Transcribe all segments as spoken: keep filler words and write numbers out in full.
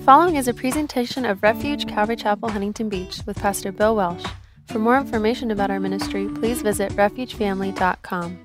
following is a presentation of Refuge Calvary Chapel, Huntington Beach, with Pastor Bill Welsh. For more information about our ministry, please visit refuge family dot com.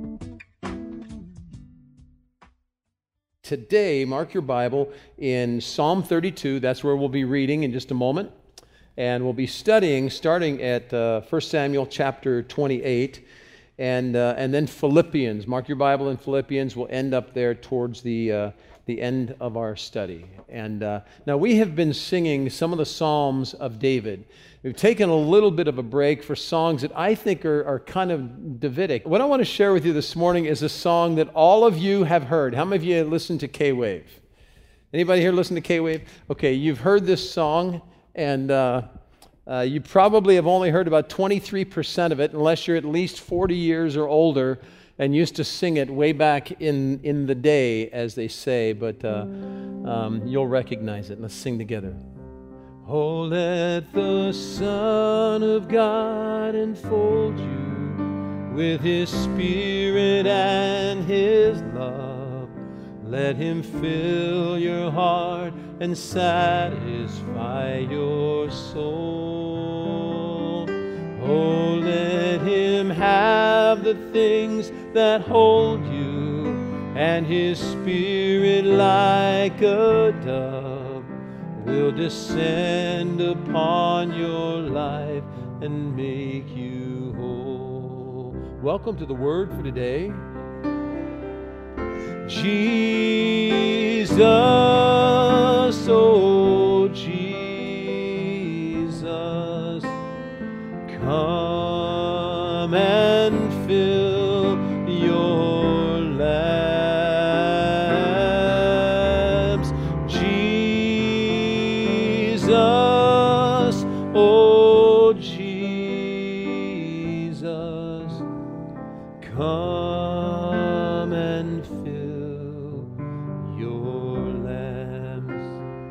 Today, mark your Bible in Psalm thirty-two. That's where we'll be reading in just a moment. And we'll be studying starting at uh, First Samuel chapter twenty-eight. And, uh, and then Philippians. Mark your Bible in Philippians. We'll end up there towards the, uh, the end of our study. And uh, now we have been singing some of the Psalms of David. We've taken a little bit of a break for songs that I think are, are kind of Davidic. What I want to share with you this morning is a song that all of you have heard. How many of you listen to K-Wave? Anybody here listen to K-Wave? Okay, you've heard this song, and uh, uh, you probably have only heard about twenty-three percent of it, unless you're at least forty years or older and used to sing it way back in, in the day, as they say, but uh, um, you'll recognize it. Let's sing together. Oh, let the Son of God enfold you with His Spirit and His love. Let Him fill your heart and satisfy your soul. Oh, let Him have the things that hold you, and His Spirit like a dove will descend upon your life and make you whole. Welcome to the Word for today. Jesus, oh Jesus, come and fill your lamps. Jesus, oh Jesus, come and fill your lamps.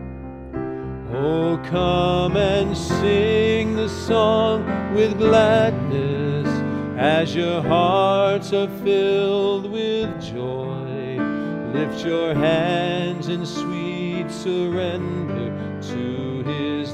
Oh, come and sing the song with gladness as your hearts are filled with joy. Lift your hands in sweet surrender to His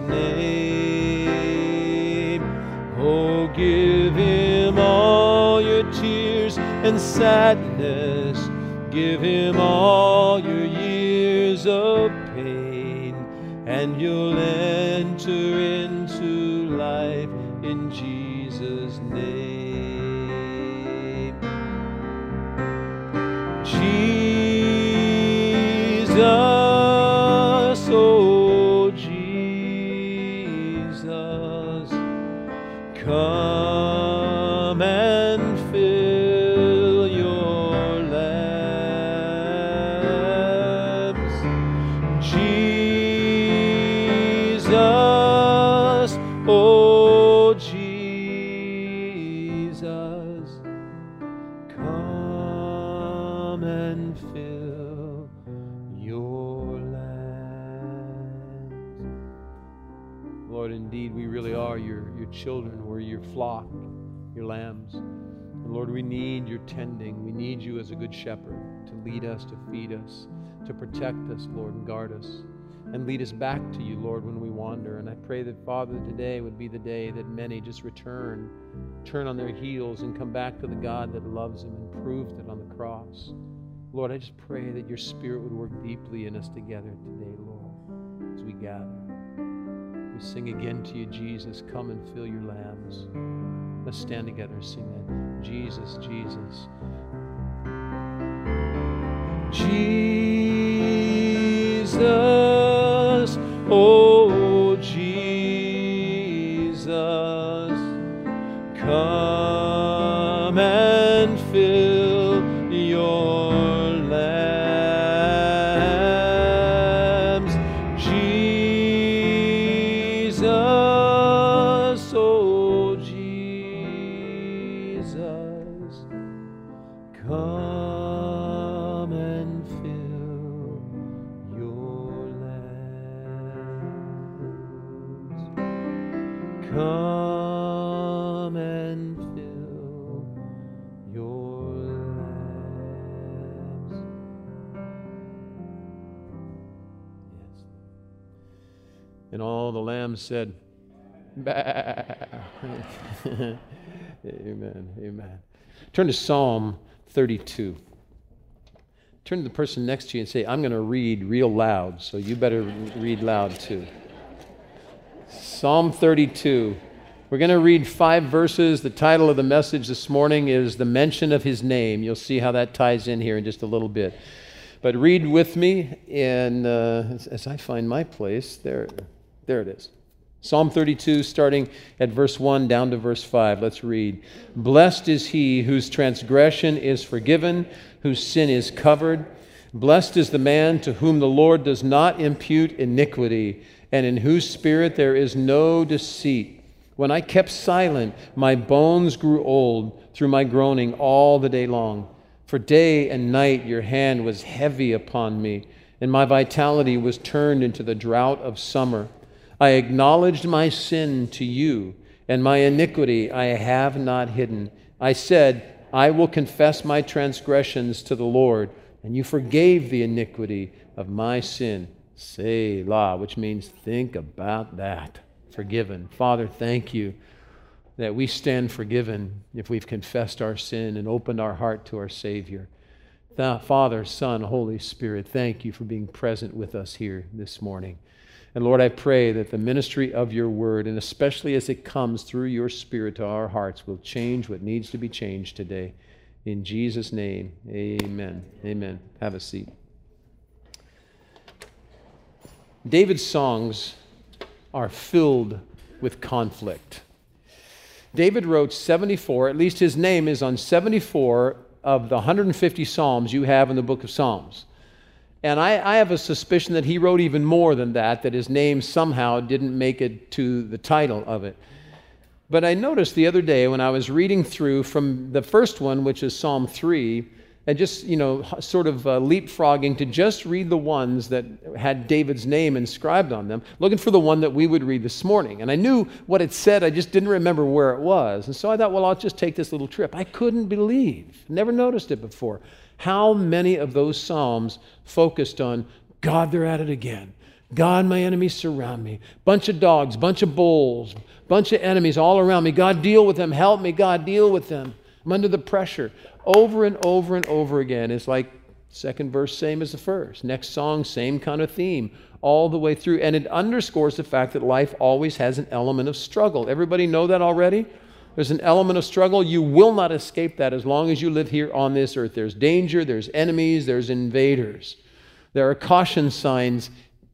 name. Oh, give Him all your tears and sadness. Give Him all your years of pain, and you'll enter into life in Jesus' name. Jesus, oh Jesus, come and fill your lamps. Jesus, oh Jesus, come and fill your lamps. Lord, indeed, we really are your, your children. We're your flock, your lambs. And Lord, we need your tending. We need you as a good shepherd to lead us, to feed us, to protect us, Lord, and guard us, and lead us back to you, Lord, when we wander. And I pray that, Father, today would be the day that many just return, turn on their heels and come back to the God that loves them and proved it on the cross. Lord, I just pray that your Spirit would work deeply in us together today, Lord, as we gather. We sing again to you, Jesus, come and fill your lambs. Let's stand together and sing that. Jesus, Jesus. Jesus, oh Jesus, come and fill your lambs. Jesus, oh Jesus, come and fill your lambs. Come and fill your lambs. Yes. And all the lambs said, bah. Amen, amen. Turn to Psalm thirty-two. Turn to the person next to you and say, I'm going to read real loud, so you better read loud too. Psalm thirty-two. We're going to read five verses. The title of the message this morning is The Mention of His Name. You'll see how that ties in here in just a little bit. But read with me, and uh, as, as I find my place, there, there it is. Psalm thirty-two, starting at verse one down to verse five. Let's read. Blessed is he whose transgression is forgiven, whose sin is covered. Blessed is the man to whom the Lord does not impute iniquity, and in whose spirit there is no deceit. When I kept silent, my bones grew old through my groaning all the day long. For day and night your hand was heavy upon me, and my vitality was turned into the drought of summer. I acknowledged my sin to you, and my iniquity I have not hidden. I said, I will confess my transgressions to the Lord, and you forgave the iniquity of my sin. Selah, which means think about that. Forgiven. Father, thank you that we stand forgiven if we've confessed our sin and opened our heart to our Savior. Father, Son, Holy Spirit, thank you for being present with us here this morning. And Lord, I pray that the ministry of your word, and especially as it comes through your Spirit to our hearts, will change what needs to be changed today. In Jesus' name, amen. Amen. Have a seat. David's songs are filled with conflict. David wrote seventy-four, at least his name is on seventy-four of the one hundred fifty Psalms you have in the book of Psalms. And I, I have a suspicion that he wrote even more than that, that his name somehow didn't make it to the title of it. But I noticed the other day when I was reading through from the first one, which is Psalm three, and just, you know, sort of uh, leapfrogging to just read the ones that had David's name inscribed on them, looking for the one that we would read this morning. And I knew what it said, I just didn't remember where it was. And so I thought, well, I'll just take this little trip. I couldn't believe, never noticed it before, how many of those Psalms focused on, God, they're at it again. God, my enemies surround me. Bunch of dogs, bunch of bulls, bunch of enemies all around me. God, deal with them. Help me, God, deal with them. I'm under the pressure. Over and over and over again. It's like second verse, same as the first. Next song, same kind of theme all the way through. And it underscores the fact that life always has an element of struggle. Everybody know that already? There's an element of struggle. You will not escape that as long as you live here on this earth. There's danger, there's enemies, there's invaders. There are caution signs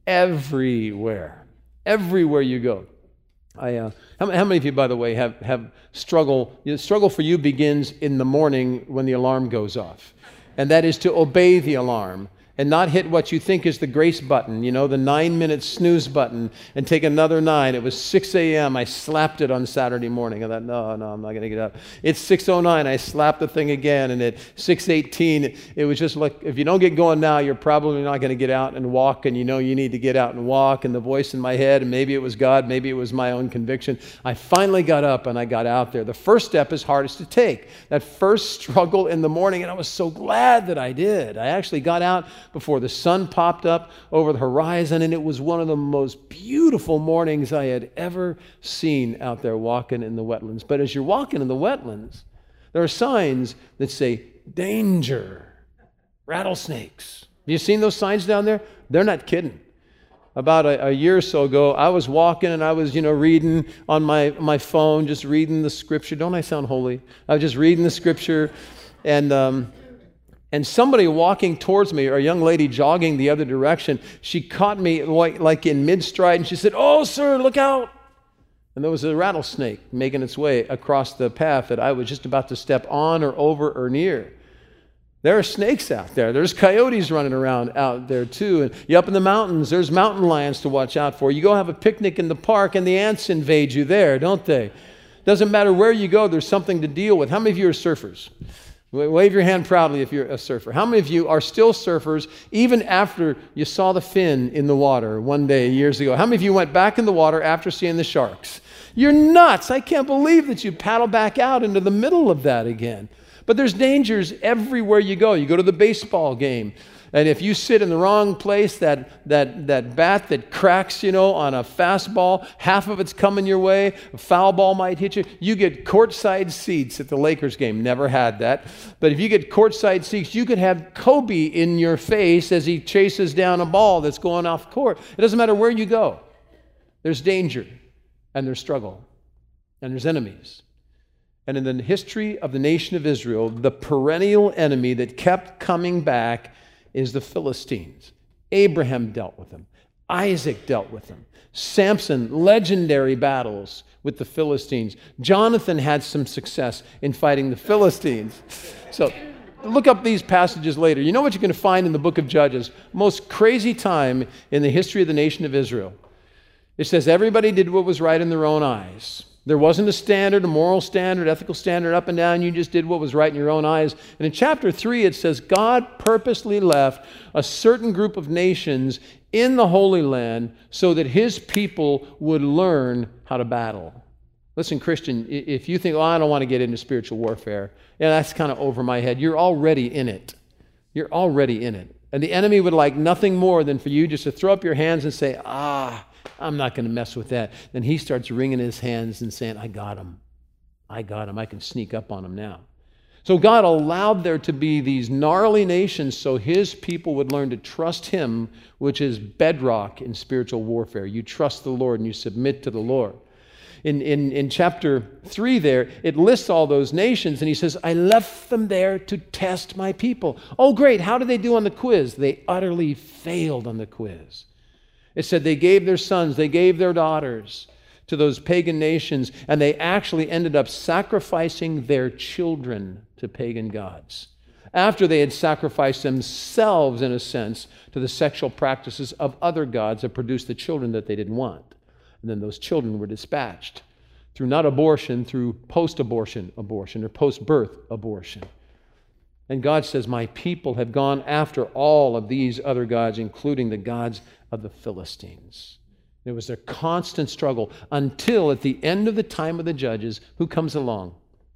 everywhere. Everywhere you go. I, uh, how, how many of you, by the way, have, have struggle? You know, struggle for you begins in the morning when the alarm goes off. And that is to obey the alarm and not hit what you think is the grace button, you know, the nine-minute snooze button, and take another nine. It was six a.m. I slapped it on Saturday morning. I thought, no, no, I'm not going to get up. It's six oh nine. I slapped the thing again, and at six eighteen, it was just like, if you don't get going now, you're probably not going to get out and walk, and you know you need to get out and walk, and the voice in my head, and maybe it was God, maybe it was my own conviction. I finally got up, and I got out there. The first step is hardest to take. That first struggle in the morning, and I was so glad that I did. I actually got out before the sun popped up over the horizon, and it was one of the most beautiful mornings I had ever seen out there walking in the wetlands. But as you're walking in the wetlands, there are signs that say, danger, rattlesnakes. Have you seen those signs down there? They're not kidding. About a, a year or so ago, I was walking and I was, you know, reading on my, my phone, just reading the scripture. Don't I sound holy? I was just reading the scripture, and um, And somebody walking towards me, or a young lady jogging the other direction, she caught me like, like in mid-stride, and she said, "Oh, sir, look out." And there was a rattlesnake making its way across the path that I was just about to step on or over or near. There are snakes out there. There's coyotes running around out there too. And you up in the mountains, there's mountain lions to watch out for. You go have a picnic in the park, and the ants invade you there, don't they? Doesn't matter where you go, there's something to deal with. How many of you are surfers? Wave your hand proudly if you're a surfer. How many of you are still surfers even after you saw the fin in the water one day years ago? How many of you went back in the water after seeing the sharks? You're nuts. I can't believe that you paddle back out into the middle of that again. But there's dangers everywhere you go. You go to the baseball game, And if you sit in the wrong place, that, that, that bat that cracks, you know, on a fastball, half of it's coming your way, a foul ball might hit you. You get courtside seats at the Lakers game. Never had that. But if you get courtside seats, you could have Kobe in your face as he chases down a ball that's going off court. It doesn't matter where you go. There's danger, and there's struggle, and there's enemies. And in the history of the nation of Israel, the perennial enemy that kept coming back is the Philistines. Abraham dealt with them. Isaac dealt with them. Samson, legendary battles with the Philistines. Jonathan had some success in fighting the Philistines. So look up these passages later. You know what you're going to find in the book of Judges? Most crazy time in the history of the nation of Israel. It says everybody did what was right in their own eyes. There wasn't a standard, a moral standard, ethical standard up and down. You just did what was right in your own eyes. And in chapter three, it says God purposely left a certain group of nations in the Holy Land so that his people would learn how to battle. Listen, Christian, if you think, oh, I don't want to get into spiritual warfare, yeah, that's kind of over my head. You're already in it. You're already in it. And the enemy would like nothing more than for you just to throw up your hands and say, ah, I'm not going to mess with that. Then he starts wringing his hands and saying, I got him. I got him. I can sneak up on him now. So God allowed there to be these gnarly nations so his people would learn to trust him, which is bedrock in spiritual warfare. You trust the Lord and you submit to the Lord. In, in, in chapter three there, it lists all those nations, and he says, I left them there to test my people. Oh, great. How did they do on the quiz? They utterly failed on the quiz. It said they gave their sons, they gave their daughters to those pagan nations, and they actually ended up sacrificing their children to pagan gods after they had sacrificed themselves, in a sense, to the sexual practices of other gods that produced the children that they didn't want. And then those children were dispatched through not abortion, through post-abortion abortion or post-birth abortion. And God says, my people have gone after all of these other gods, including the gods of the Philistines. It was their constant struggle until at the end of the time of the judges, who comes along?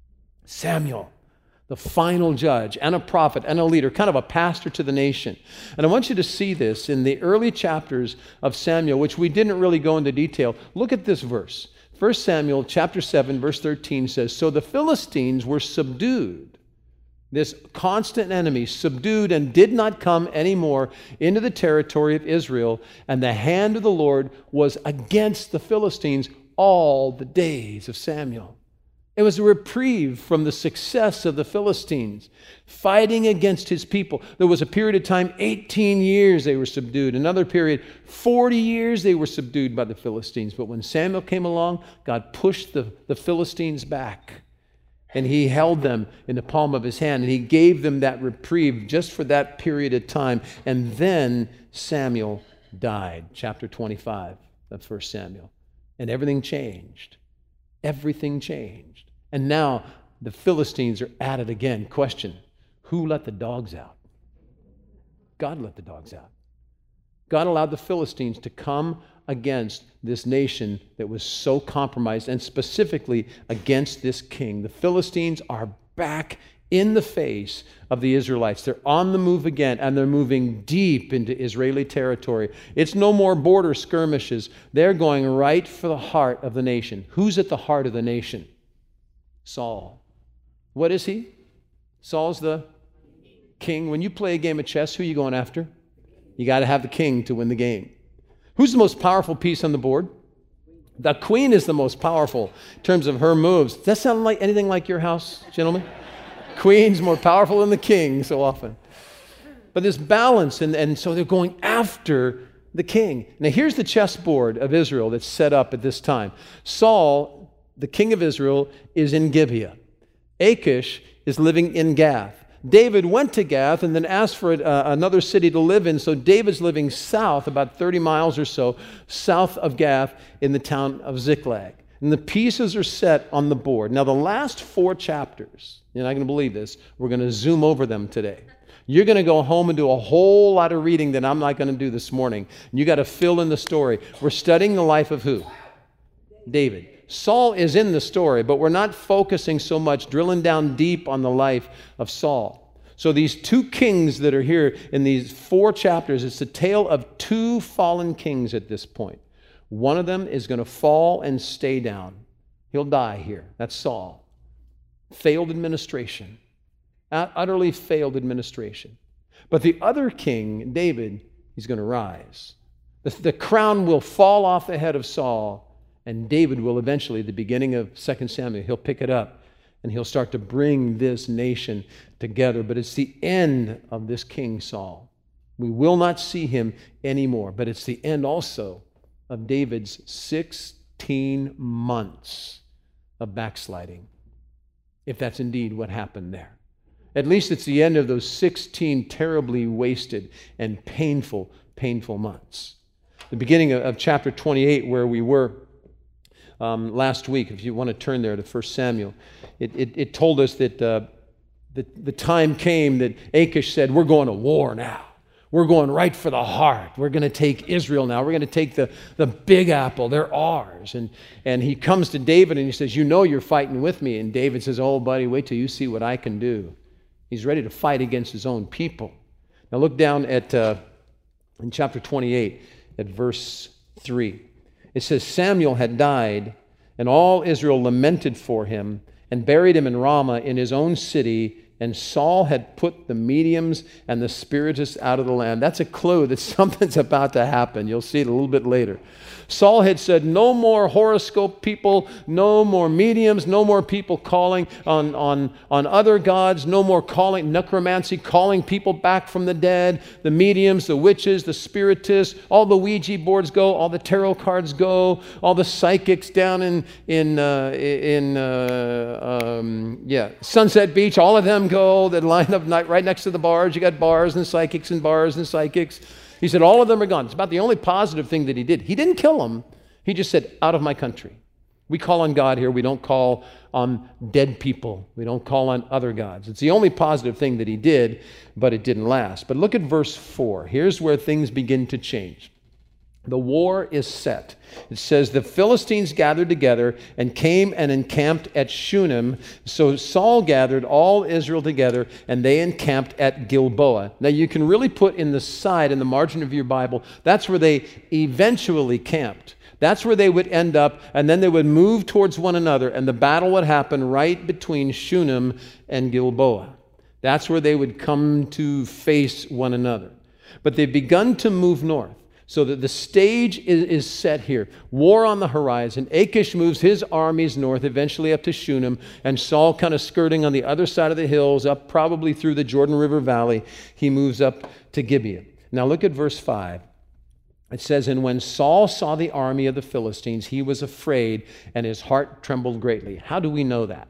Samuel, the final judge and a prophet and a leader, kind of a pastor to the nation. And I want you to see this in the early chapters of Samuel, which we didn't really go into detail. Look at this verse. First Samuel chapter seven, verse thirteen says, so the Philistines were subdued. This constant enemy subdued and did not come anymore into the territory of Israel, and the hand of the Lord was against the Philistines all the days of Samuel. It was a reprieve from the success of the Philistines fighting against his people. There was a period of time, eighteen years they were subdued. Another period, forty years they were subdued by the Philistines. But when Samuel came along, God pushed the, the Philistines back. And he held them in the palm of his hand, and he gave them that reprieve just for that period of time. And then Samuel died, chapter twenty-five of First Samuel. And everything changed. Everything changed. And now the Philistines are at it again. Question, who let the dogs out? God let the dogs out. God allowed the Philistines to come against this nation that was so compromised, and specifically against this king. The Philistines are back in the face of the Israelites. They're on the move again, and they're moving deep into Israeli territory. It's no more border skirmishes. They're going right for the heart of the nation. Who's at the heart of the nation? Saul. What is he? Saul's the king. When you play a game of chess, who are you going after? You got to have the king to win the game. Who's the most powerful piece on the board? The queen is the most powerful in terms of her moves. Does that sound like anything like your house, gentlemen? Queen's more powerful than the king so often. But there's balance, and, and so they're going after the king. Now here's the chessboard of Israel that's set up at this time. Saul, the king of Israel, is in Gibeah. Achish is living in Gath. David went to Gath and then asked for uh, another city to live in. So David's living south, about thirty miles or so, south of Gath in the town of Ziklag. And the pieces are set on the board. Now the last four chapters, you're not going to believe this, we're going to zoom over them today. You're going to go home and do a whole lot of reading that I'm not going to do this morning. You got to fill in the story. We're studying the life of who? David. Saul is in the story, but we're not focusing so much, drilling down deep on the life of Saul. So these two kings that are here in these four chapters, it's the tale of two fallen kings at this point. One of them is going to fall and stay down. He'll die here. That's Saul. Failed administration. Utterly failed administration. But the other king, David, he's going to rise. The, the crown will fall off the head of Saul, and David will eventually, at the beginning of Second Samuel, he'll pick it up, and he'll start to bring this nation together. But it's the end of this King Saul. We will not see him anymore, but it's the end also of David's sixteen months of backsliding, if that's indeed what happened there. At least it's the end of those sixteen terribly wasted and painful, painful months. The beginning of, of chapter twenty-eight, where we were um, last week, if you want to turn there to First Samuel, it, it, it told us that uh, the, the time came that Achish said, we're going to war now. We're going right for the heart. We're going to take Israel now. We're going to take the, the big apple. They're ours. And, and he comes to David and he says, you know you're fighting with me. And David says, oh, buddy, wait till you see what I can do. He's ready to fight against his own people. Now look down at uh, in chapter twenty-eight at verse three. It says, Samuel had died, and all Israel lamented for him and buried him in Ramah in his own city, and Saul had put the mediums and the spiritists out of the land. That's a clue that something's about to happen. You'll see it a little bit later. Saul had said, no more horoscope people, no more mediums, no more people calling on, on, on other gods, no more calling necromancy, calling people back from the dead, the mediums, the witches, the spiritists, all the Ouija boards go, all the tarot cards go, all the psychics down in, in, uh, in uh, um, yeah, Sunset Beach, all of them go, that line up right next to the bars. You got bars and psychics and bars and psychics. He said, all of them are gone. It's about the only positive thing that he did. He didn't kill them. He just said, out of my country. We call on God here. We don't call on dead people. We don't call on other gods. It's the only positive thing that he did, but it didn't last. But look at verse four. Here's where things begin to change. The war is set. It says, the Philistines gathered together and came and encamped at Shunem. So Saul gathered all Israel together, and they encamped at Gilboa. Now you can really put in the side, in the margin of your Bible, that's where they eventually camped. That's where they would end up, and then they would move towards one another, and the battle would happen right between Shunem and Gilboa. That's where they would come to face one another. But they've begun to move north. So that the stage is, is set here. War on the horizon. Achish moves his armies north, eventually up to Shunem, and Saul kind of skirting on the other side of the hills, up probably through the Jordan River Valley. He moves up to Gibeah. Now look at verse five. It says, and when Saul saw the army of the Philistines, he was afraid, and his heart trembled greatly. How do we know that?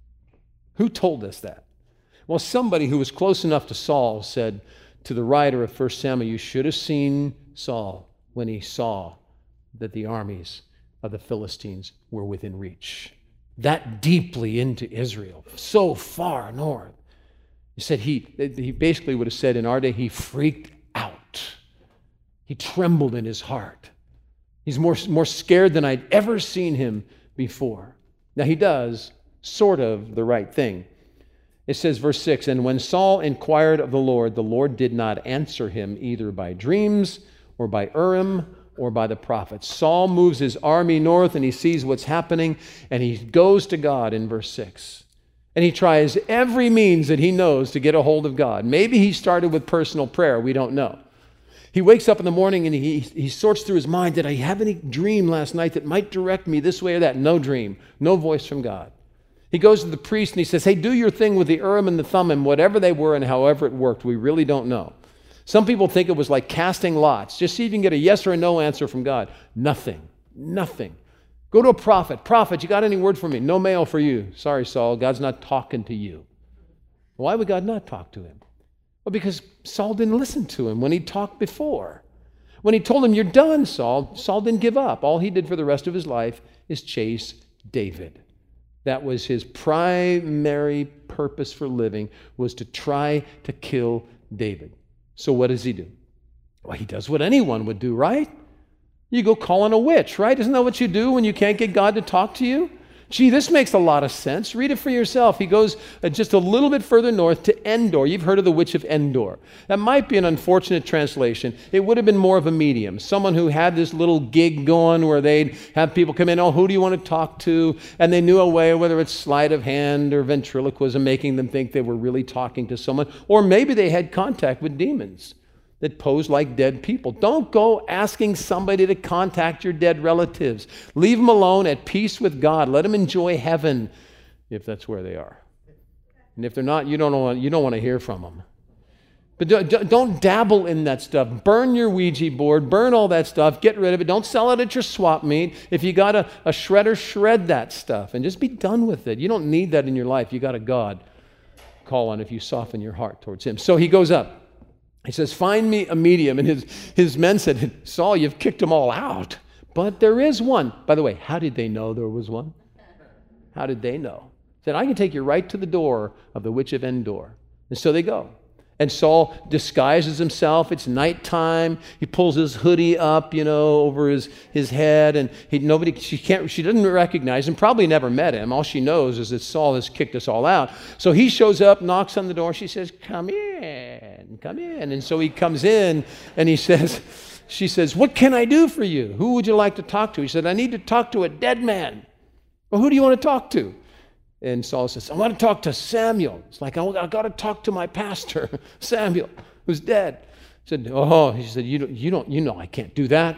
Who told us that? Well, somebody who was close enough to Saul said to the writer of First Samuel, you should have seen Saul when he saw that the armies of the Philistines were within reach. That deeply into Israel, so far north. He said he, he basically would have said in our day, he freaked out. He trembled in his heart. He's more, more scared than I'd ever seen him before. Now he does sort of the right thing. It says, verse six, and when Saul inquired of the Lord, the Lord did not answer him either by dreams or by Urim or by the prophets. Saul moves his army north and he sees what's happening and he goes to God in verse six. And he tries every means that he knows to get a hold of God. Maybe he started with personal prayer. We don't know. He wakes up in the morning and he, he sorts through his mind. Did I have any dream last night that might direct me this way or that? No dream. No voice from God. He goes to the priest and he says, hey, do your thing with the Urim and the Thummim, whatever they were and however it worked. We really don't know. Some people think it was like casting lots. Just see if you can get a yes or a no answer from God. Nothing. Nothing. Go to a prophet. Prophet, you got any word for me? No mail for you. Sorry, Saul, God's not talking to you. Why would God not talk to him? Well, because Saul didn't listen to him when he talked before. When he told him, you're done, Saul, Saul didn't give up. All he did for the rest of his life is chase David. That was his primary purpose for living, was to try to kill David. So what does he do? Well, he does what anyone would do, right? You go call on a witch, right? Isn't that what you do when you can't get God to talk to you? Gee, this makes a lot of sense. Read it for yourself. He goes uh, just a little bit further north to Endor. You've heard of the Witch of Endor. That might be an unfortunate translation. It would have been more of a medium, someone who had this little gig going where they'd have people come in, oh, who do you want to talk to? And they knew a way, whether it's sleight of hand or ventriloquism, making them think they were really talking to someone. Or maybe they had contact with demons that pose like dead people. Don't go asking somebody to contact your dead relatives. Leave them alone at peace with God. Let them enjoy heaven if that's where they are. And if they're not, you don't want, you don't want to hear from them. But don't, don't dabble in that stuff. Burn your Ouija board. Burn all that stuff. Get rid of it. Don't sell it at your swap meet. If you got a, a shredder, shred that stuff and just be done with it. You don't need that in your life. You got a God. Call on if you soften your heart towards Him. So he goes up. He says, find me a medium. And his, his men said, Saul, you've kicked them all out. But there is one. By the way, how did they know there was one? How did they know? He said, I can take you right to the door of the Witch of Endor. And so they go. And Saul disguises himself. It's nighttime. He pulls his hoodie up, you know, over his, his head. And he, nobody, she can't, she doesn't recognize him, probably never met him. All she knows is that Saul has kicked us all out. So he shows up, knocks on the door. She says, come in, come in. And so he comes in and he says, she says, what can I do for you? Who would you like to talk to? He said, I need to talk to a dead man. Well, who do you want to talk to? And Saul says, I want to talk to Samuel. It's like, I got to talk to my pastor, Samuel, who's dead. He said, oh, he said, you don't, you don't, you know I can't do that.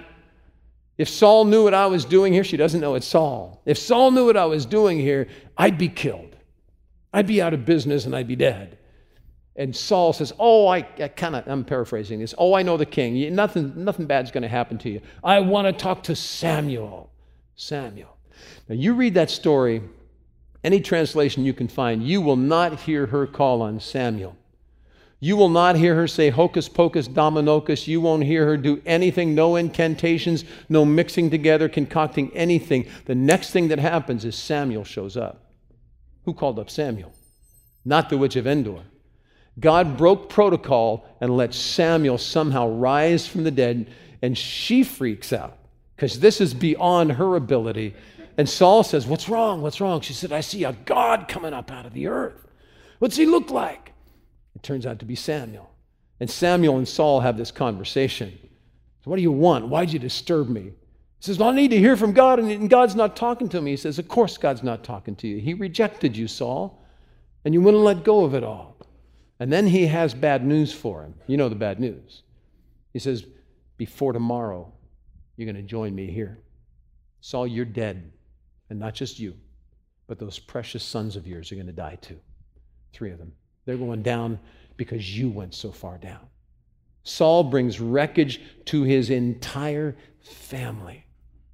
If Saul knew what I was doing here, she doesn't know it's Saul. If Saul knew what I was doing here, I'd be killed. I'd be out of business and I'd be dead. And Saul says, oh, I, I kind of, I'm paraphrasing this. Oh, I know the king. You, nothing, nothing bad's going to happen to you. I want to talk to Samuel. Samuel. Now you read that story, any translation you can find, you will not hear her call on Samuel. You will not hear her say hocus pocus dominocus. You won't hear her do anything, no incantations, no mixing together, concocting anything. The next thing that happens is Samuel shows up. Who called up Samuel? Not the Witch of Endor. God broke protocol and let Samuel somehow rise from the dead, and she freaks out because this is beyond her ability. And Saul says, what's wrong? What's wrong? She said, I see a God coming up out of the earth. What's he look like? It turns out to be Samuel. And Samuel and Saul have this conversation. So what do you want? Why'd you disturb me? He says, well, I need to hear from God, and God's not talking to me. He says, of course God's not talking to you. He rejected you, Saul, and you wouldn't let go of it all. And then he has bad news for him. You know the bad news. He says, before tomorrow, you're going to join me here. Saul, you're dead. And not just you, but those precious sons of yours are going to die too. Three of them. They're going down because you went so far down. Saul brings wreckage to his entire family.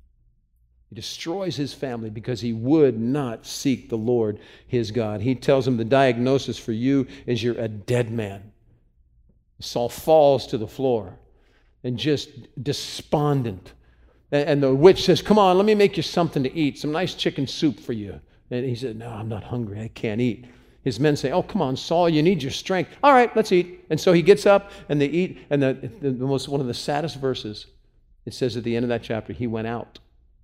He destroys his family because he would not seek the Lord his God. He tells him the diagnosis for you is you're a dead man. Saul falls to the floor and just despondent. And the witch says, come on, let me make you something to eat, some nice chicken soup for you. And he said, no, I'm not hungry. I can't eat. His men say, oh, come on, Saul, you need your strength. All right, let's eat. And so he gets up and they eat. And the, the, the most, one of the saddest verses, it says at the end of that chapter, he went out.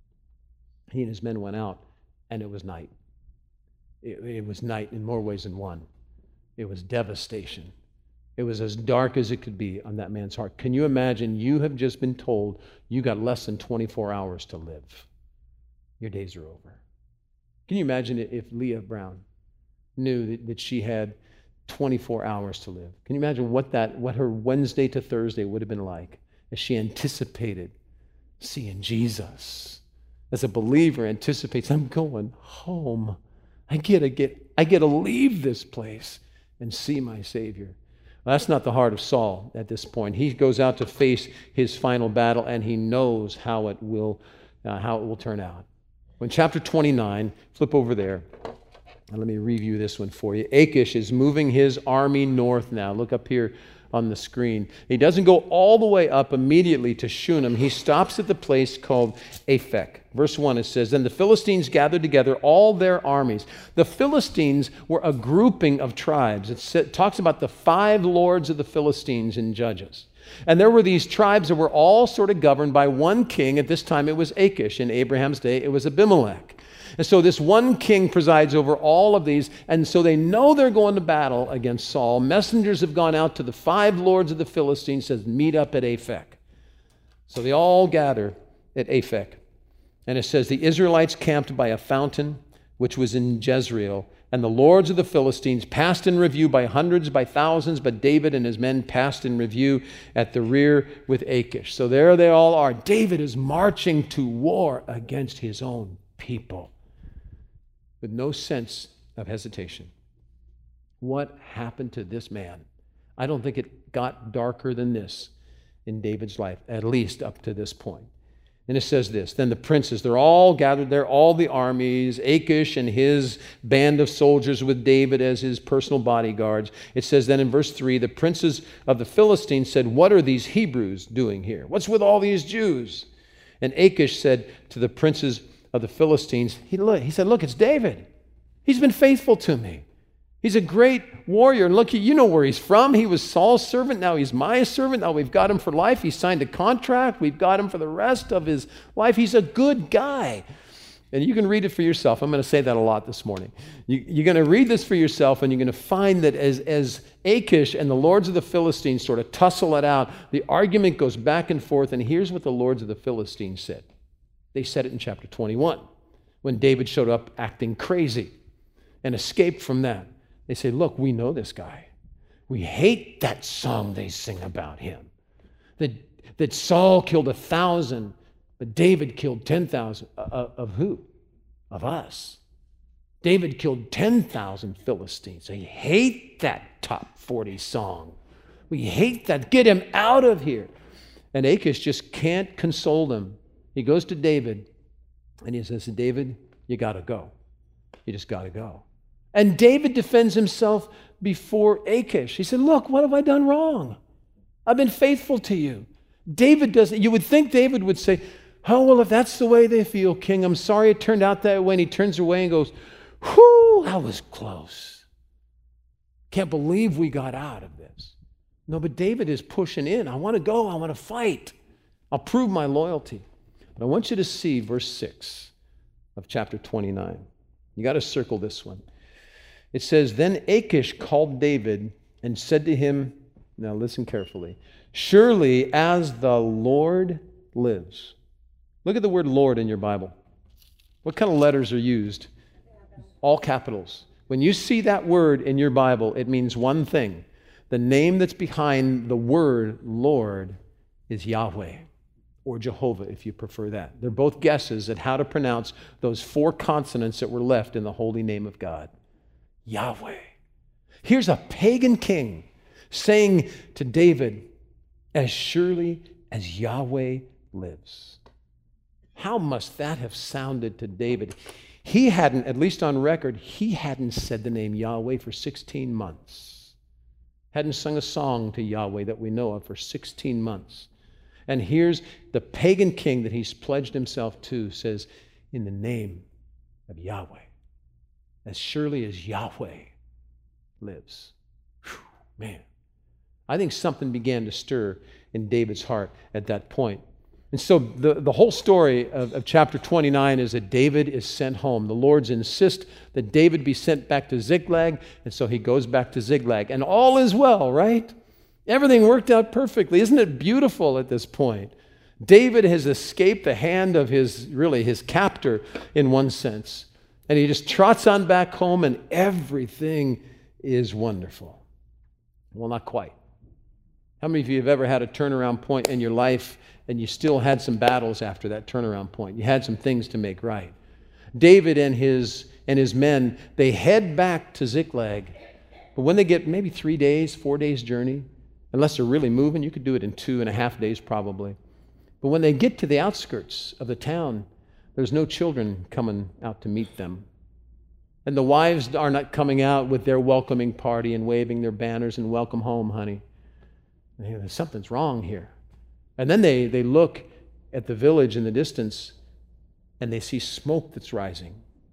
He and his men went out, and it was night. It, it was night in more ways than one. It was devastation. It was as dark as it could be on that man's heart. Can you imagine you have just been told you got less than twenty-four hours to live? Your days are over. Can you imagine if Leah Brown knew that, that she had twenty-four hours to live? Can you imagine what that, what her Wednesday to Thursday would have been like as she anticipated seeing Jesus? As a believer anticipates, I'm going home. I get to get, I get to leave this place and see my Savior. Well, that's not the heart of Saul at this point. He goes out to face his final battle, and he knows how it will, uh, how it will turn out. When chapter twenty-nine, flip over there, and let me review this one for you. Achish is moving his army north now. Look up here on the screen. He doesn't go all the way up immediately to Shunem. He stops at the place called Aphek. Verse one, it says, then the Philistines gathered together all their armies. The Philistines were a grouping of tribes. It talks about the five lords of the Philistines in Judges. And there were these tribes that were all sort of governed by one king. At this time it was Achish. In Abraham's day it was Abimelech. And so this one king presides over all of these, and so they know they're going to battle against Saul. Messengers have gone out to the five lords of the Philistines, says, meet up at Aphek. So they all gather at Aphek. And it says, the Israelites camped by a fountain, which was in Jezreel, and the lords of the Philistines passed in review by hundreds, by thousands, but David and his men passed in review at the rear with Achish. So there they all are. David is marching to war against his own people with no sense of hesitation. What happened to this man? I don't think it got darker than this in David's life, at least up to this point. And it says this, then the princes, they're all gathered there, all the armies, Achish and his band of soldiers with David as his personal bodyguards. It says then in verse three, the princes of the Philistines said, what are these Hebrews doing here? What's with all these Jews? And Achish said to the princes of the Philistines, he, look, he said, look, it's David. He's been faithful to me. He's a great warrior. And look, you know where he's from. He was Saul's servant. Now he's my servant. Now we've got him for life. He signed a contract. We've got him for the rest of his life. He's a good guy. And you can read it for yourself. I'm going to say that a lot this morning. You, you're going to read this for yourself, and you're going to find that as, as Achish and the lords of the Philistines sort of tussle it out, the argument goes back and forth. And here's what the lords of the Philistines said. They said it in chapter twenty-one, when David showed up acting crazy and escaped from that. They say, look, we know this guy. We hate that song they sing about him. That, that Saul killed a thousand, but David killed ten thousand. Uh, of who? Of us. David killed ten thousand Philistines. They hate that top forty song. We hate that. Get him out of here. And Achish just can't console them. He goes to David, and he says, David, you got to go. You just got to go. And David defends himself before Achish. He said, look, what have I done wrong? I've been faithful to you. David doesn't. You would think David would say, oh, well, if that's the way they feel, King, I'm sorry it turned out that way. And he turns away and goes, whew, that was close. Can't believe we got out of this. No, but David is pushing in. I want to go. I want to fight. I'll prove my loyalty. But I want you to see verse six of chapter twenty-nine. You got to circle this one. It says, then Achish called David and said to him, now listen carefully, surely as the Lord lives. Look at the word Lord in your Bible. What kind of letters are used? All capitals. When you see that word in your Bible, it means one thing. The name that's behind the word Lord is Yahweh, or Jehovah, if you prefer that. They're both guesses at how to pronounce those four consonants that were left in the holy name of God. Yahweh. Here's a pagan king saying to David, as surely as Yahweh lives. How must that have sounded to David? He hadn't, at least on record, he hadn't said the name Yahweh for sixteen months. Hadn't sung a song to Yahweh that we know of for sixteen months. And here's the pagan king that he's pledged himself to says, in the name of Yahweh. As surely as Yahweh lives. Whew, man, I think something began to stir in David's heart at that point. And so the, the whole story of, of chapter twenty-nine is that David is sent home. The Lords insist that David be sent back to Ziklag, and so he goes back to Ziklag. And all is well, right? Everything worked out perfectly. Isn't it beautiful at this point? David has escaped the hand of his, really, his captor in one sense. And he just trots on back home and everything is wonderful. Well, not quite. How many of you have ever had a turnaround point in your life and you still had some battles after that turnaround point? You had some things to make right. David and his, and his men, they head back to Ziklag. But when they get maybe three days, four days journey, unless they're really moving, you could do it in two and a half days probably. But when they get to the outskirts of the town, there's no children coming out to meet them. And the wives are not coming out with their welcoming party and waving their banners and welcome home, honey. And something's wrong here. And then they, they look at the village in the distance and they see smoke that's rising.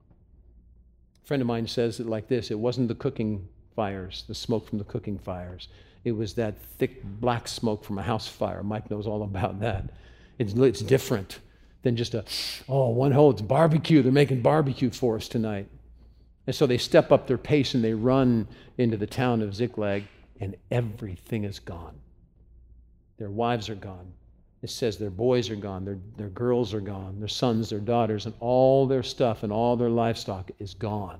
A friend of mine says it like this: it wasn't the cooking fires, the smoke from the cooking fires. It was that thick black smoke from a house fire. Mike knows all about that. It's, it's different. than just a, oh, one hole, it's barbecue. They're making barbecue for us tonight. And so they step up their pace and they run into the town of Ziklag, and everything is gone. Their wives are gone. It says their boys are gone, their, their girls are gone, their sons, their daughters, and all their stuff and all their livestock is gone.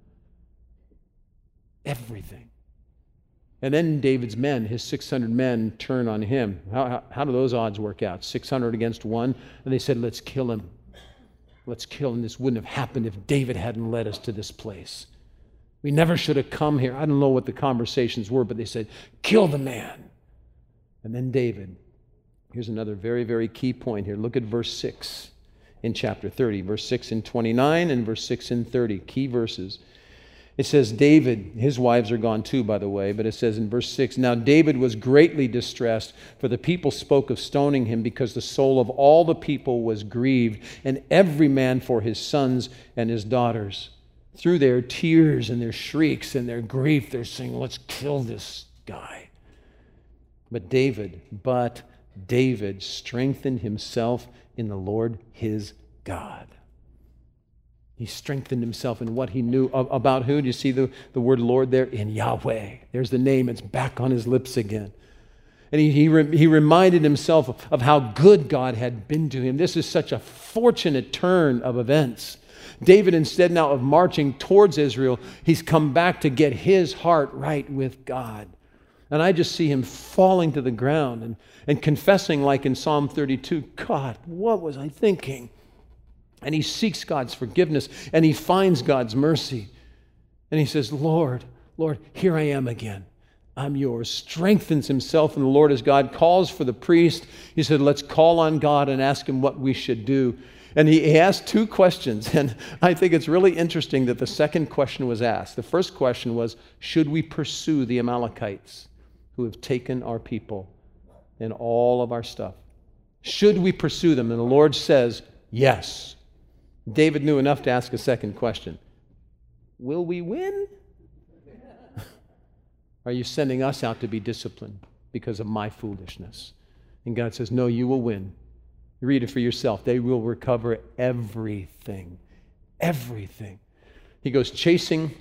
Everything. And then David's men, his six hundred men, turn on him. How, how, how do those odds work out? six hundred against one? And they said, let's kill him. Let's kill him. This wouldn't have happened if David hadn't led us to this place. We never should have come here. I don't know what the conversations were, but they said, kill the man. And then David, here's another very, very key point here. Look at verse six in chapter thirty. Verse six and twenty-nine and verse six and thirty. Key verses. It says David, his wives are gone too, by the way, but it says in verse six, now David was greatly distressed, for the people spoke of stoning him, because the soul of all the people was grieved, and every man for his sons and his daughters. Through their tears and their shrieks and their grief, they're saying, let's kill this guy. But David, but David strengthened himself in the Lord his God. He strengthened himself in what he knew about who? Do you see the, the word Lord there? In Yahweh. There's the name. It's back on his lips again. And he, he, re, he reminded himself of, of how good God had been to him. This is such a fortunate turn of events. David, instead now of marching towards Israel, he's come back to get his heart right with God. And I just see him falling to the ground and, and confessing like in Psalm thirty-two, God, what was I thinking? And he seeks God's forgiveness, and he finds God's mercy. And he says, Lord, Lord, here I am again. I'm yours. Strengthens himself in the Lord as God, calls for the priest. He said, let's call on God and ask him what we should do. And he, he asked two questions, and I think it's really interesting that the second question was asked. The first question was, should we pursue the Amalekites who have taken our people and all of our stuff? Should we pursue them? And the Lord says, yes. David knew enough to ask a second question. Will we win? Are you sending us out to be disciplined because of my foolishness? And God says, no, you will win. Read it for yourself. They will recover everything. Everything. He goes chasing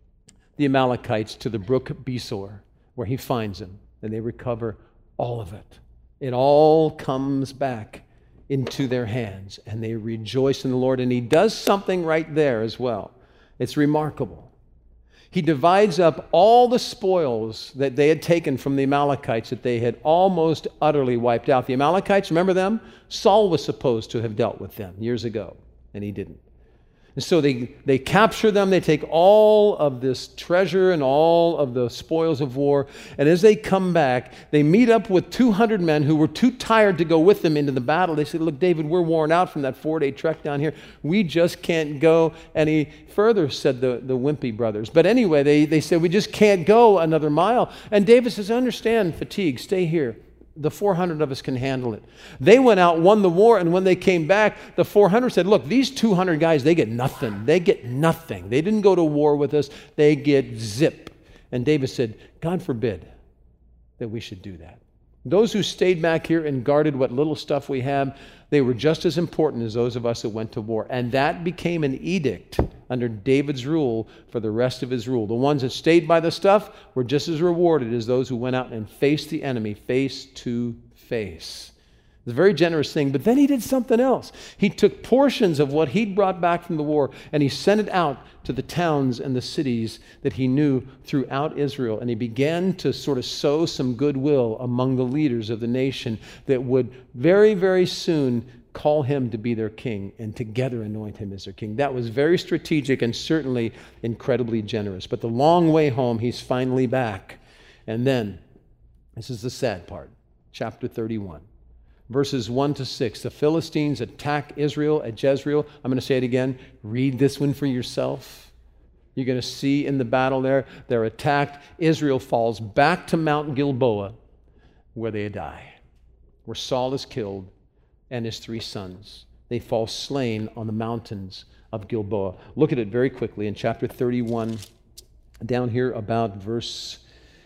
the Amalekites to the brook Besor, where he finds them, and they recover all of it. It all comes back into their hands, and they rejoice in the Lord. And he does something right there as well. It's remarkable. He divides up all the spoils that they had taken from the Amalekites that they had almost utterly wiped out. The Amalekites, remember them? Saul was supposed to have dealt with them years ago, and he didn't. And so they, they capture them, they take all of this treasure and all of the spoils of war, and as they come back, they meet up with two hundred men who were too tired to go with them into the battle. They said, look, David, we're worn out from that four-day trek down here. We just can't go any further, said the, the Wimpy brothers. But anyway, they, they said, we just can't go another mile. And David says, I understand fatigue, stay here. The four hundred of us can handle it. They went out, won the war, and when they came back, the four hundred said, look, these two hundred guys, they get nothing. They get nothing. They didn't go to war with us. They get zip. And David said, God forbid that we should do that. Those who stayed back here and guarded what little stuff we have, they were just as important as those of us that went to war. And that became an edict under David's rule for the rest of his rule. The ones that stayed by the stuff were just as rewarded as those who went out and faced the enemy face to face. It's a very generous thing. But then he did something else. He took portions of what he'd brought back from the war and he sent it out to the towns and the cities that he knew throughout Israel. And he began to sort of sow some goodwill among the leaders of the nation that would very, very soon call him to be their king and together anoint him as their king. That was very strategic and certainly incredibly generous. But the long way home, he's finally back. And then, this is the sad part, chapter thirty-one. Verses one to six, the Philistines attack Israel at Jezreel. I'm going to say it again. Read this one for yourself. You're going to see in the battle there, they're attacked. Israel falls back to Mount Gilboa, where they die, where Saul is killed and his three sons. They fall slain on the mountains of Gilboa. Look at it very quickly in chapter thirty-one, down here about verse...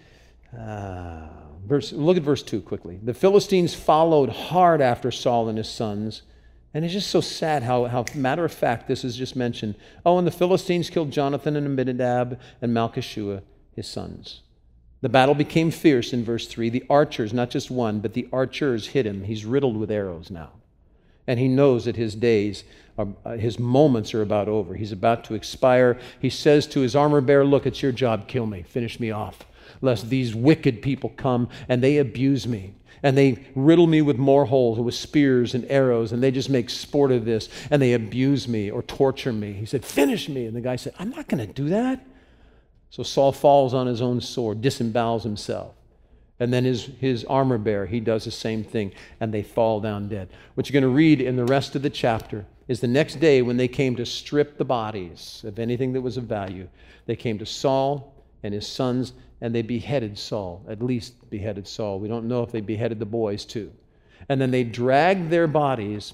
Uh, Verse, look at verse two quickly. The Philistines followed hard after Saul and his sons, And it's just so sad how, how matter of fact this is just mentioned. Oh, and the Philistines killed Jonathan and Abinadab and Malchishua, his sons. The battle became fierce in verse three. The archers, not just one, but the archers hit him. He's riddled with arrows now. And he knows that his days, are, uh, his moments are about over. He's about to expire. He says to his armor bearer, look, it's your job. Kill me. Finish me off. Lest these wicked people come and they abuse me. And they riddle me with more holes, with spears and arrows, and they just make sport of this, and they abuse me or torture me. He said, finish me. And the guy said, I'm not going to do that. So Saul falls on his own sword, disembowels himself. And then his, his armor bearer, he does the same thing, and they fall down dead. What you're going to read in the rest of the chapter is the next day when they came to strip the bodies of anything that was of value. They came to Saul and his sons, and they beheaded Saul, at least beheaded Saul. We don't know if they beheaded the boys too. And then they dragged their bodies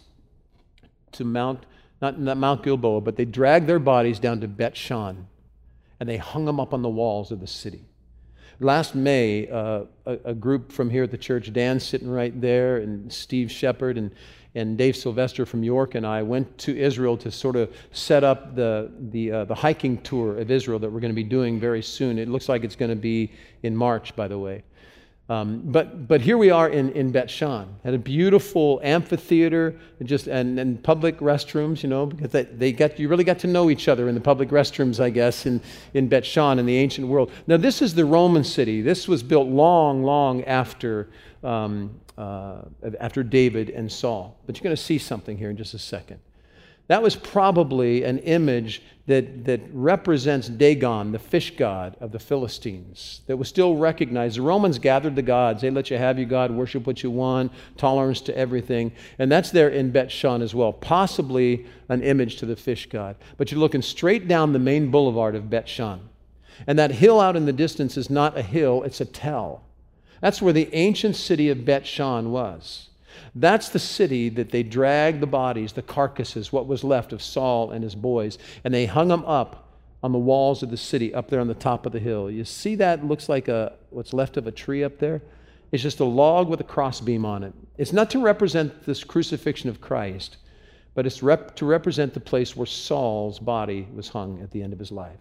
to Mount, not, not Mount Gilboa, but they dragged their bodies down to Bet Shan, and they hung them up on the walls of the city. Last May, uh, a, a group from here at the church, Dan sitting right there, and Steve Shepard, and, and Dave Sylvester from York, and I went to Israel to sort of set up the, the, uh, the hiking tour of Israel that we're going to be doing very soon. It looks like it's going to be in March, by the way. Um, but but here we are in, in Bet Shan, at a beautiful amphitheater, just and, and public restrooms, you know, because they, they got you really got to know each other in the public restrooms, I guess, in, in Bet Shan in the ancient world. Now this is the Roman city. This was built long, long after um, uh, after David and Saul. But you're going to see something here in just a second. That was probably an image that, that represents Dagon, the fish god of the Philistines, that was still recognized. The Romans gathered the gods. They let you have your god, worship what you want, tolerance to everything. And that's there in Bet Shan as well, possibly an image to the fish god. But you're looking straight down the main boulevard of Bet Shan. And that hill out in the distance is not a hill, it's a tell. That's where the ancient city of Bet Shan was. That's the city that they dragged the bodies, the carcasses, what was left of Saul and his boys, and they hung them up on the walls of the city up there on the top of the hill. You see that looks like a what's left of a tree up there? It's just a log with a crossbeam on it. It's not to represent this crucifixion of Christ, but it's rep- to represent the place where Saul's body was hung at the end of his life.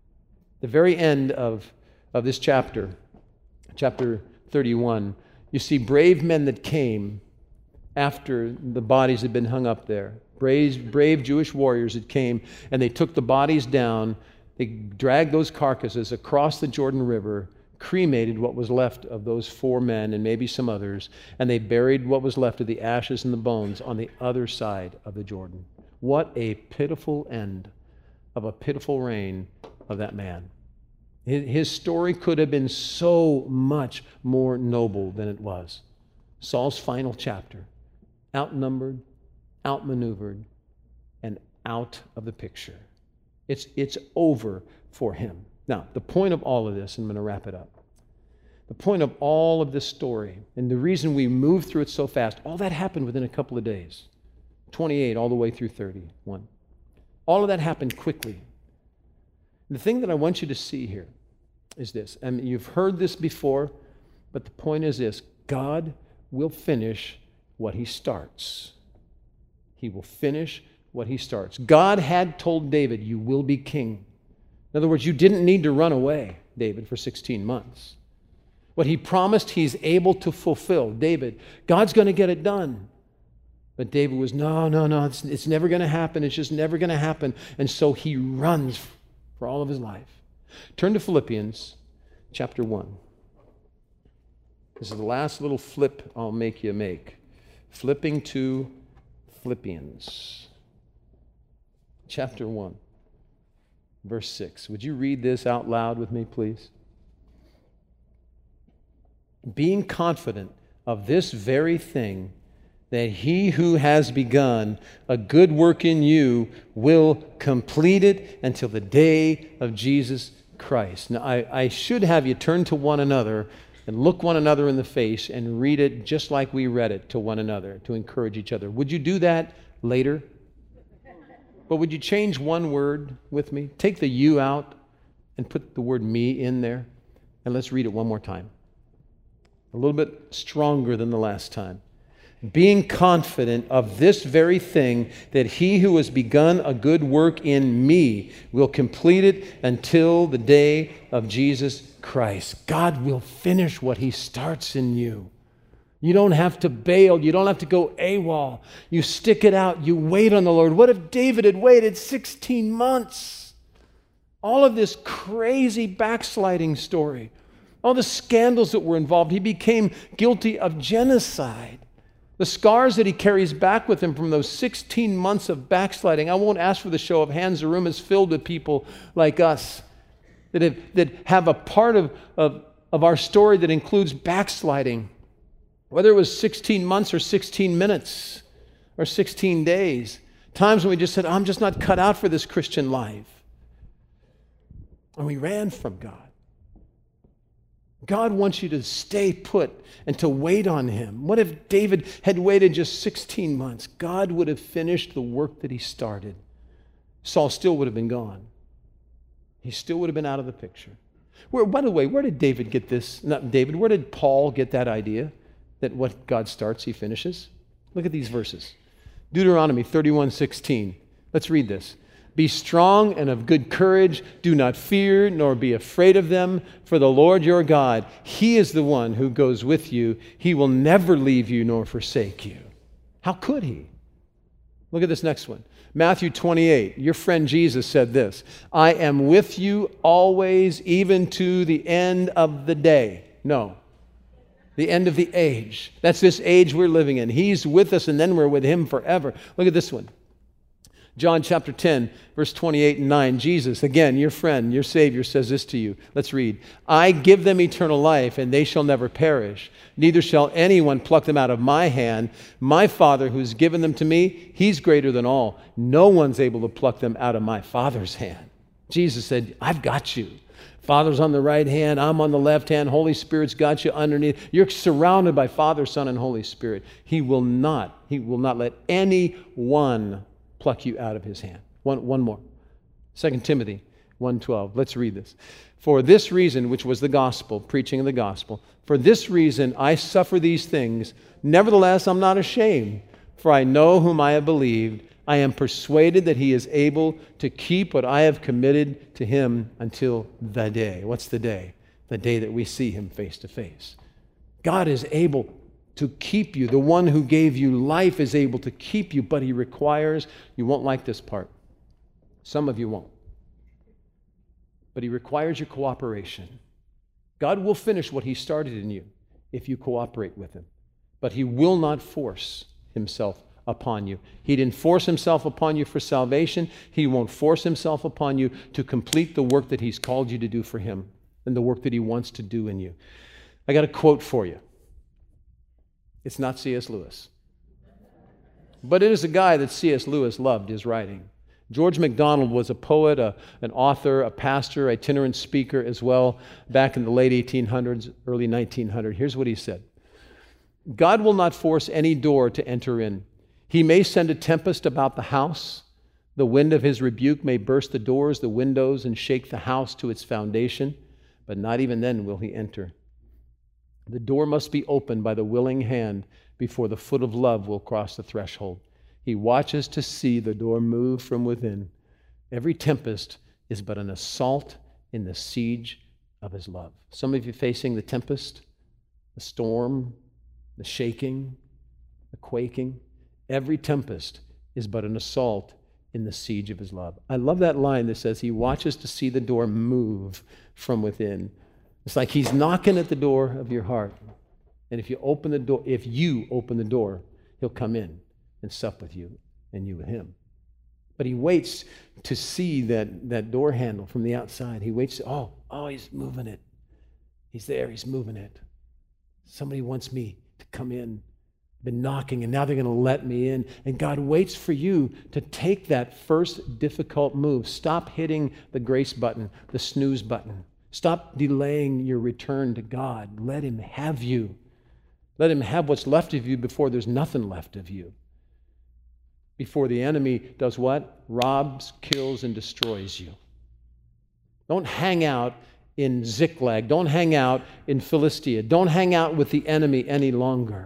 The very end of, of this chapter, chapter thirty-one, you see brave men that came after the bodies had been hung up there. Brave, brave Jewish warriors that came, and they took the bodies down, they dragged those carcasses across the Jordan River, cremated what was left of those four men and maybe some others, and they buried what was left of the ashes and the bones on the other side of the Jordan. What a pitiful end of a pitiful reign of that man. His story could have been so much more noble than it was. Saul's final chapter. Outnumbered, outmaneuvered, and out of the picture. It's, it's over for him. Now, the point of all of this, and I'm going to wrap it up. The point of all of this story, and the reason we moved through it so fast, all that happened within a couple of days. twenty-eight all the way through thirty-one. All of that happened quickly. The thing that I want you to see here is this, and you've heard this before, but the point is this: God will finish what he starts. He will finish what he starts. God had told David, you will be king. In other words, you didn't need to run away, David, for sixteen months. What he promised, he's able to fulfill. David, God's going to get it done. But David was, no, no, no, it's, it's never going to happen. It's just never going to happen. And so he runs for all of his life. Turn to Philippians chapter one. This is the last little flip I'll make you make. Flipping to Philippians chapter one, verse six. Would you read this out loud with me, please? Being confident of this very thing, that he who has begun a good work in you will complete it until the day of Jesus Christ. Now, I, I should have you turn to one another and look one another in the face and read it just like we read it to one another, to encourage each other. Would you do that later? But would you change one word with me? Take the you out and put the word me in there. And let's read it one more time. A little bit stronger than the last time. being confident of this very thing, that he who has begun a good work in me will complete it until the day of Jesus Christ. God will finish what he starts in you. You don't have to bail. You don't have to go AWOL. You stick it out. You wait on the Lord. What if David had waited sixteen months? All of this crazy backsliding story, all the scandals that were involved. He became guilty of genocide. The scars that he carries back with him from those sixteen months of backsliding. I won't ask for the show of hands. The room is filled with people like us that have, that have a part of, of, of our story that includes backsliding. Whether it was sixteen months or sixteen minutes or sixteen days. Times when we just said, I'm just not cut out for this Christian life. And we ran from God. God wants you to stay put and to wait on him. What if David had waited just sixteen months? God would have finished the work that he started. Saul still would have been gone. He still would have been out of the picture. Where, by the way, where did David get this? Not David, where did Paul get that idea that what God starts, he finishes? Look at these verses. Deuteronomy thirty-one sixteen. Let's read this. Be strong and of good courage. Do not fear, nor be afraid of them. For the Lord your God, he is the one who goes with you. He will never leave you nor forsake you. How could he? Look at this next one. Matthew twenty-eight. Your friend Jesus said this. I am with you always, even to the end of the day. No. The end of the age. That's this age we're living in. He's with us, and then we're with him forever. Look at this one. John chapter ten, verse twenty-eight and nine. Jesus, again, your friend, your Savior, says this to you. Let's read. I give them eternal life, and they shall never perish. Neither shall anyone pluck them out of my hand. My Father, who's given them to me, he's greater than all. No one's able to pluck them out of my Father's hand. Jesus said, I've got you. Father's on the right hand, I'm on the left hand, Holy Spirit's got you underneath. You're surrounded by Father, Son, and Holy Spirit. He will not, he will not let anyone pluck you out of his hand. One, one more. Second Timothy one twelve. Let's read this. For this reason, which was the gospel, preaching of the gospel, for this reason I suffer these things. Nevertheless, I'm not ashamed, for I know whom I have believed. I am persuaded that he is able to keep what I have committed to him until the day. What's the day? The day that we see him face to face. God is able to keep you. The one who gave you life is able to keep you, but he requires, you won't like this part. Some of you won't. But he requires your cooperation. God will finish what he started in you if you cooperate with him. But he will not force himself upon you. He didn't force himself upon you for salvation. He won't force himself upon you to complete the work that he's called you to do for him and the work that he wants to do in you. I got a quote for you. It's not C S Lewis. But it is a guy that C S Lewis loved his writing. George MacDonald was a poet, a, an author, a pastor, itinerant speaker as well, back in the late eighteen hundreds, early nineteen hundreds. Here's what he said. God will not force any door to enter in. He may send a tempest about the house. The wind of his rebuke may burst the doors, the windows, and shake the house to its foundation, but not even then will he enter. The door must be opened by the willing hand before the foot of love will cross the threshold. He watches to see the door move from within. Every tempest is but an assault in the siege of his love. Some of you facing the tempest, the storm, the shaking, the quaking. Every tempest is but an assault in the siege of his love. I love that line that says he watches to see the door move from within. It's like he's knocking at the door of your heart. And if you open the door, if you open the door, he'll come in and sup with you and you with him. But he waits to see that, that door handle from the outside. He waits, oh, oh, he's moving it. He's there, he's moving it. Somebody wants me to come in. Been knocking, and now they're going to let me in. And God waits for you to take that first difficult move. Stop hitting the grace button, the snooze button. Stop delaying your return to God. Let him have you. Let him have what's left of you before there's nothing left of you. Before the enemy does what? Robs, kills, and destroys you. Don't hang out in Ziklag. Don't hang out in Philistia. Don't hang out with the enemy any longer.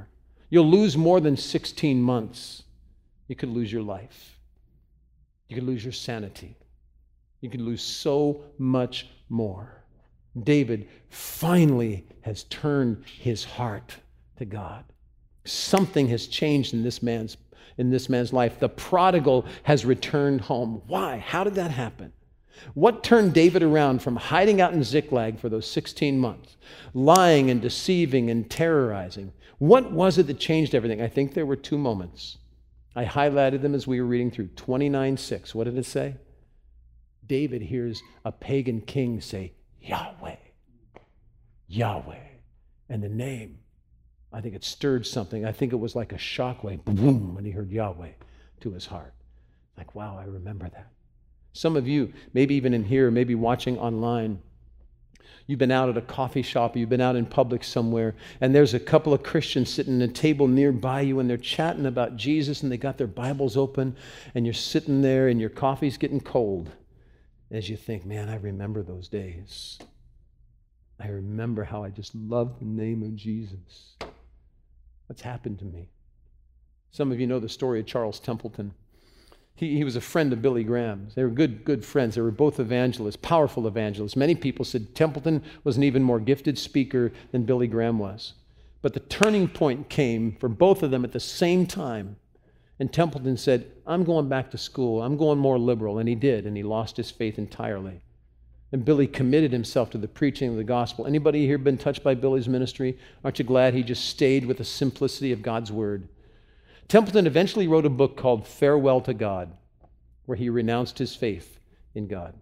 You'll lose more than sixteen months. You could lose your life. You could lose your sanity. You could lose so much more. David finally has turned his heart to God. Something has changed in this man's in this man's life. The prodigal has returned home. Why? How did that happen? What turned David around from hiding out in Ziklag for those sixteen months, lying and deceiving and terrorizing? What was it that changed everything? I think there were two moments. I highlighted them as we were reading through twenty-nine six. What did it say? David hears a pagan king say, Yahweh, Yahweh, and the name. I think it stirred something. I think it was like a shockwave, boom, when he heard Yahweh to his heart. Like, wow, I remember that. Some of you, maybe even in here, maybe watching online, you've been out at a coffee shop, you've been out in public somewhere, and there's a couple of Christians sitting at a table nearby you, and they're chatting about Jesus, and they got their Bibles open, and you're sitting there, and your coffee's getting cold as you think, man, I remember those days. I remember how I just loved the name of Jesus. What's happened to me? Some of you know the story of Charles Templeton. He, he was a friend of Billy Graham's. They were good, good friends. They were both evangelists, powerful evangelists. Many people said Templeton was an even more gifted speaker than Billy Graham was. But the turning point came for both of them at the same time. And Templeton said, I'm going back to school. I'm going more liberal. And he did, and he lost his faith entirely. And Billy committed himself to the preaching of the gospel. Anybody here been touched by Billy's ministry? Aren't you glad he just stayed with the simplicity of God's word? Templeton eventually wrote a book called Farewell to God, where he renounced his faith in God.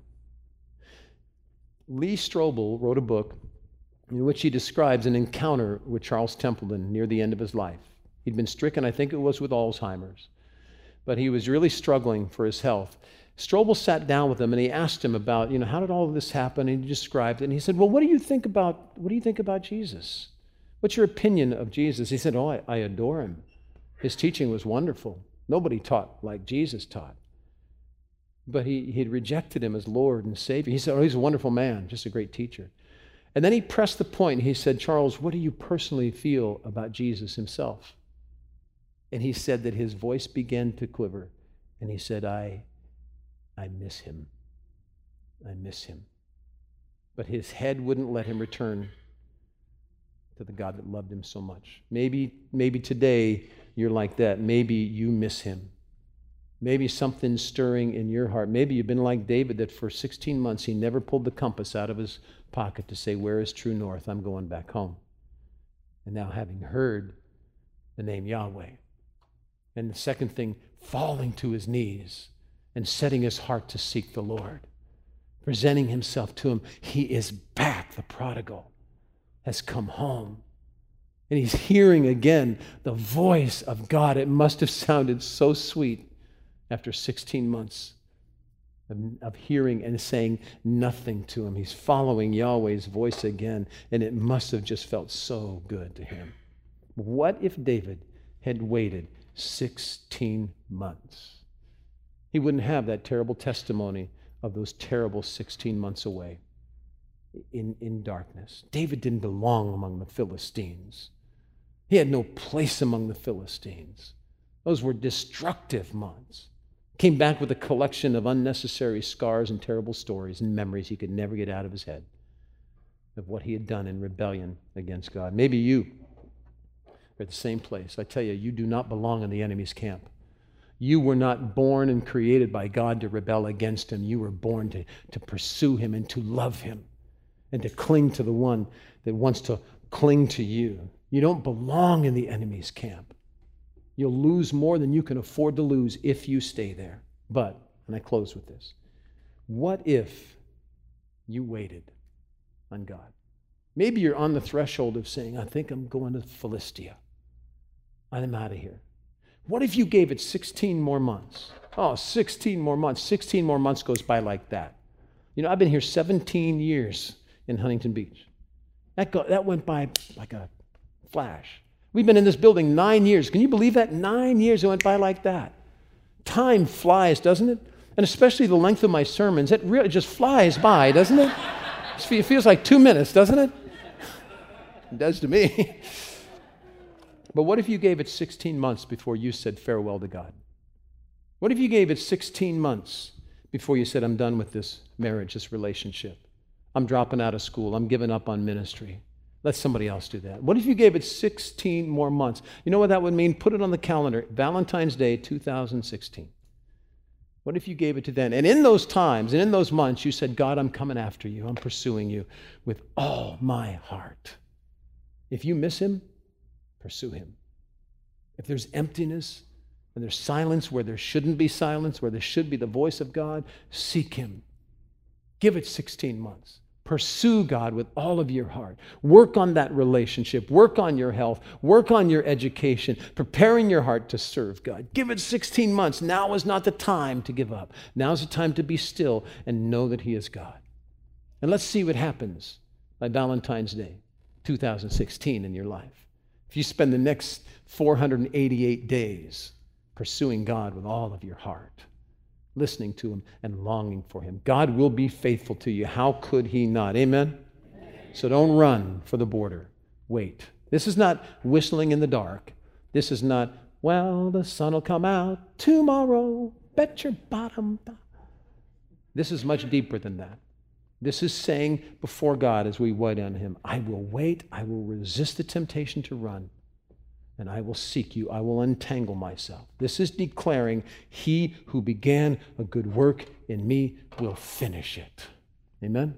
Lee Strobel wrote a book in which he describes an encounter with Charles Templeton near the end of his life. He'd been stricken, I think it was with Alzheimer's, but he was really struggling for his health. Strobel sat down with him and he asked him about, you know, how did all of this happen? And he described it. And he said, well, what do you think about, what do you think about Jesus? What's your opinion of Jesus? He said, oh, I, I adore him. His teaching was wonderful. Nobody taught like Jesus taught. But he he had rejected him as Lord and Savior. He said, oh, he's a wonderful man, just a great teacher. And then he pressed the point. He said, Charles, what do you personally feel about Jesus himself? And he said that his voice began to quiver. And he said, I... I miss him. I miss him. But his head wouldn't let him return to the God that loved him so much. Maybe, maybe today you're like that. Maybe you miss him. Maybe something's stirring in your heart. Maybe you've been like David, that for sixteen months he never pulled the compass out of his pocket to say, where is true north? I'm going back home. And now, having heard the name Yahweh, and the second thing, falling to his knees and setting his heart to seek the Lord, presenting himself to him. He is back. The prodigal has come home. And he's hearing again the voice of God. It must have sounded so sweet after sixteen months of, of hearing and saying nothing to him. He's following Yahweh's voice again, and it must have just felt so good to him. What if David had waited sixteen months? He wouldn't have that terrible testimony of those terrible sixteen months away in, in darkness. David didn't belong among the Philistines. He had no place among the Philistines. Those were destructive months. Came back with a collection of unnecessary scars and terrible stories and memories he could never get out of his head of what he had done in rebellion against God. Maybe you are at the same place. I tell you, you do not belong in the enemy's camp. You were not born and created by God to rebel against him. You were born to, to pursue him and to love him and to cling to the one that wants to cling to you. You don't belong in the enemy's camp. You'll lose more than you can afford to lose if you stay there. But, and I close with this, what if you waited on God? Maybe you're on the threshold of saying, I think I'm going to Philistia. I'm out of here. What if you gave it sixteen more months? Oh, sixteen more months. sixteen more months goes by like that. You know, I've been here seventeen years in Huntington Beach. That, go, that went by like a flash. We've been in this building nine years. Can you believe that? Nine years it went by like that. Time flies, doesn't it? And especially the length of my sermons. It really just flies by, doesn't it? It feels like two minutes, doesn't it? It does to me. But what if you gave it sixteen months before you said farewell to God? What if you gave it sixteen months before you said, I'm done with this marriage, this relationship? I'm dropping out of school. I'm giving up on ministry. Let somebody else do that. What if you gave it sixteen more months? You know what that would mean? Put it on the calendar. Valentine's Day two thousand sixteen. What if you gave it to then? And in those times and in those months, you said, God, I'm coming after you. I'm pursuing you with all my heart. If you miss him, pursue him. If there's emptiness and there's silence where there shouldn't be silence, where there should be the voice of God, seek him. Give it sixteen months. Pursue God with all of your heart. Work on that relationship. Work on your health. Work on your education. Preparing your heart to serve God. Give it sixteen months. Now is not the time to give up. Now is the time to be still and know that he is God. And let's see what happens by Valentine's Day two thousand sixteen in your life. If you spend the next four hundred eighty-eight days pursuing God with all of your heart, listening to him and longing for him, God will be faithful to you. How could he not? Amen? Amen. So don't run for the border. Wait. This is not whistling in the dark. This is not, well, the sun will come out tomorrow. Bet your bottom. This is much deeper than that. This is saying before God as we wait on him, I will wait, I will resist the temptation to run, and I will seek you. I will untangle myself. This is declaring, he who began a good work in me will finish it. Amen?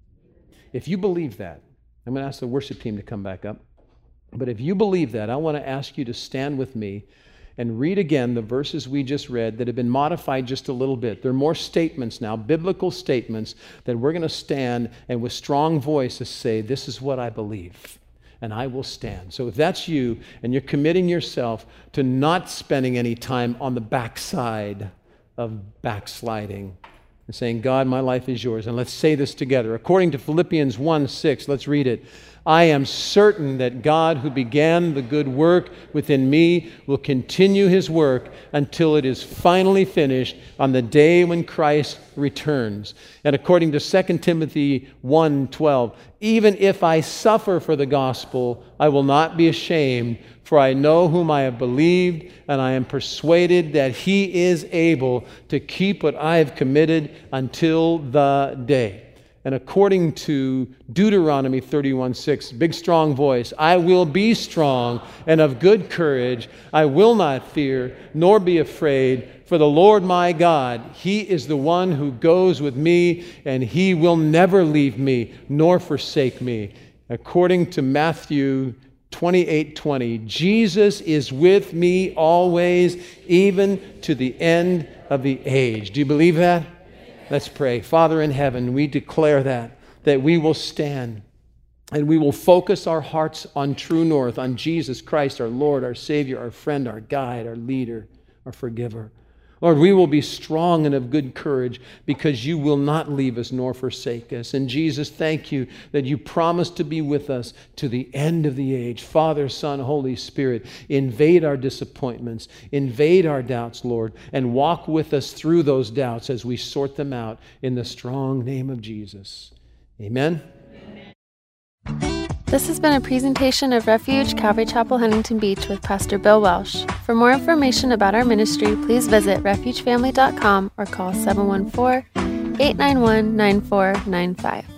If you believe that, I'm going to ask the worship team to come back up. But if you believe that, I want to ask you to stand with me and read again the verses we just read that have been modified just a little bit. There are more statements now, biblical statements, that we're going to stand and with strong voices say, this is what I believe. And I will stand. So if that's you and you're committing yourself to not spending any time on the backside of backsliding and saying, God, my life is yours. And let's say this together. According to Philippians one six, let's read it. I am certain that God who began the good work within me will continue his work until it is finally finished on the day when Christ returns. And according to Second Timothy one twelve, even if I suffer for the gospel, I will not be ashamed, for I know whom I have believed, and I am persuaded that he is able to keep what I have committed until the day. And according to Deuteronomy thirty-one six, big strong voice, I will be strong and of good courage. I will not fear, nor be afraid, for the Lord my God, he is the one who goes with me, and he will never leave me, nor forsake me. According to Matthew twenty-eight twenty, Jesus is with me always, even to the end of the age. Do you believe that? Let's pray. Father in heaven, we declare that, that we will stand and we will focus our hearts on true north, on Jesus Christ, our Lord, our Savior, our friend, our guide, our leader, our forgiver. Lord, we will be strong and of good courage because you will not leave us nor forsake us. And Jesus, thank you that you promise to be with us to the end of the age. Father, Son, Holy Spirit, invade our disappointments, invade our doubts, Lord, and walk with us through those doubts as we sort them out in the strong name of Jesus. Amen. This has been a presentation of Refuge Calvary Chapel, Huntington Beach with Pastor Bill Welsh. For more information about our ministry, please visit refuge family dot com or call seven one four, eight nine one, nine four nine five.